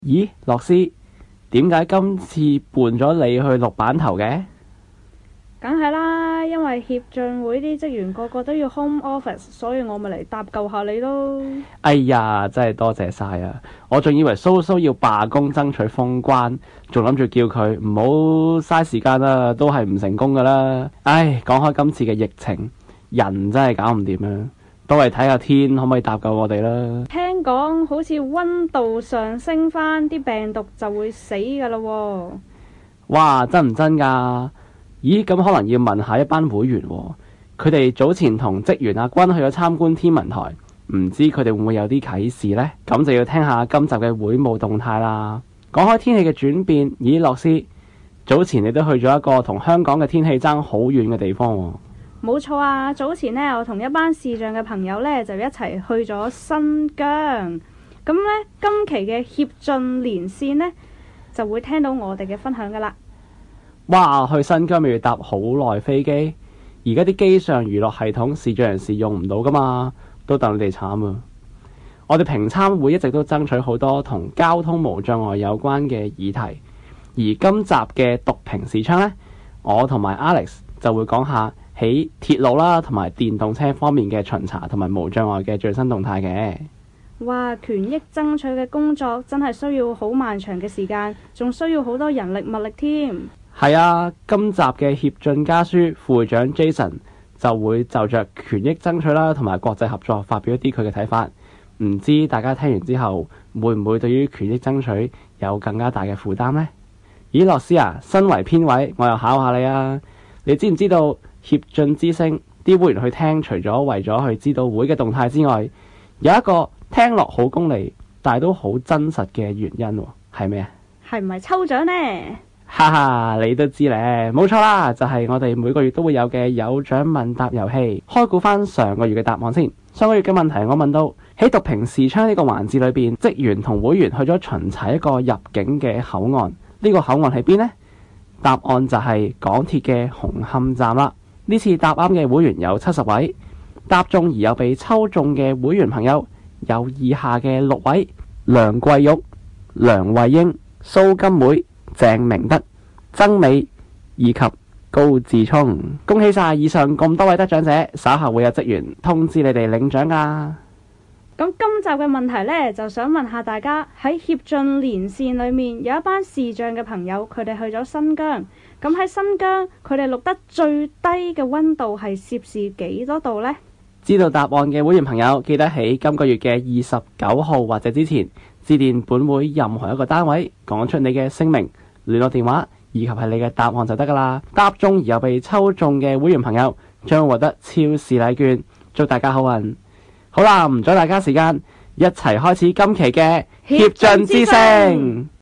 咦，樂師，點解今次伴咗你去錄版頭嘅？ 梗係啦，因為協進會啲職員個個都要 home office，所以我咪嚟搭救下你咯。 哎呀，真係多謝晒啊！我仲以為蘇蘇要罷工爭取封關，仲諗住叫佢唔好嘥時間啦，都係唔成功噶啦。唉，講開今次嘅疫情，人真係搞唔掂啊！都係睇下天可唔可以搭救我哋啦。 聽講好似溫度上升返，啲病毒就會死噶啦喎。 哇，真唔真㗎？咦，咁可能要問下一班會員喎，佢哋早前同職員阿君去咗參觀天文台，唔知佢哋會唔會有啲啟示呢？咁就要聽下今集嘅會務動態啦。講開天氣嘅轉變，咦，樂師，早前你都去咗一個同香港嘅天氣爭好遠嘅地方喎。 冇錯啊，早前呢，我同一班視障嘅朋友呢，就一齊去咗新疆。咁呢，今期嘅協進連線呢，就會聽到我哋嘅分享噶啦。 哇，去新疆咪要搭好耐飛機，而家啲機上娛樂系統視障人士用唔到噶嘛，都戥你哋慘啊！我哋評參會一直都爭取好多同交通無障礙有關嘅議題，而今集嘅讀評視窗呢，我同埋 Alex 就會講下喺鐵路啦同埋電動車方面嘅巡查同埋無障礙嘅最新動態嘅。 哇，權益爭取嘅工作真係需要好漫長嘅時間，仲需要好多人力物力添。 係啊，今集嘅協進家書副會長 Jason 就會就着權益爭取啦同埋國際合作發表一啲佢嘅睇法。唔知大家聽完之後會唔會對於權益爭取有更加大嘅負擔呢？咦，樂師啊，身為編委，我又考下你啊！你知唔知道協進之聲啲會員去聽，除咗為咗去知道會嘅動態之外，有一個聽落好功利但係都好真實嘅原因喎，係咩啊？ 係唔係抽獎呢？ 哈哈，你都知咧，冇錯啦，就係我哋每個月都會有嘅有獎問答遊戲。開估翻上個月嘅答案先。上個月嘅問題我問到喺讀評視窗呢個環節裏邊，職員同會員去咗巡查一個入境嘅口岸，呢個口岸喺邊呢？答案就係港鐵嘅紅磡站啦。呢次答啱嘅會員有70位，答中而又被抽中嘅會員朋友有以下嘅6位：梁桂玉、梁慧英、蘇金梅、鄭明德、曾美以及高志聰。恭喜晒以上咁多位得獎者，稍後會有職員通知你哋領獎噶。 咁今集嘅問題呢，就想問下大家，喺協進連線裏面有一班視障嘅朋友，佢哋去咗新疆。咁喺新疆，佢哋錄得最低嘅溫度係攝氏幾多度呢？ 知道答案嘅會員朋友，記得喺今個月嘅29號或者之前致電本會任何一個單位，講出你嘅姓名、聯絡電話以及係你嘅答案就得噶啦。答中而又被抽中嘅會員朋友將獲得超市禮券，祝大家好運。好啦，唔阻大家時間，一齊開始今期嘅協進之聲。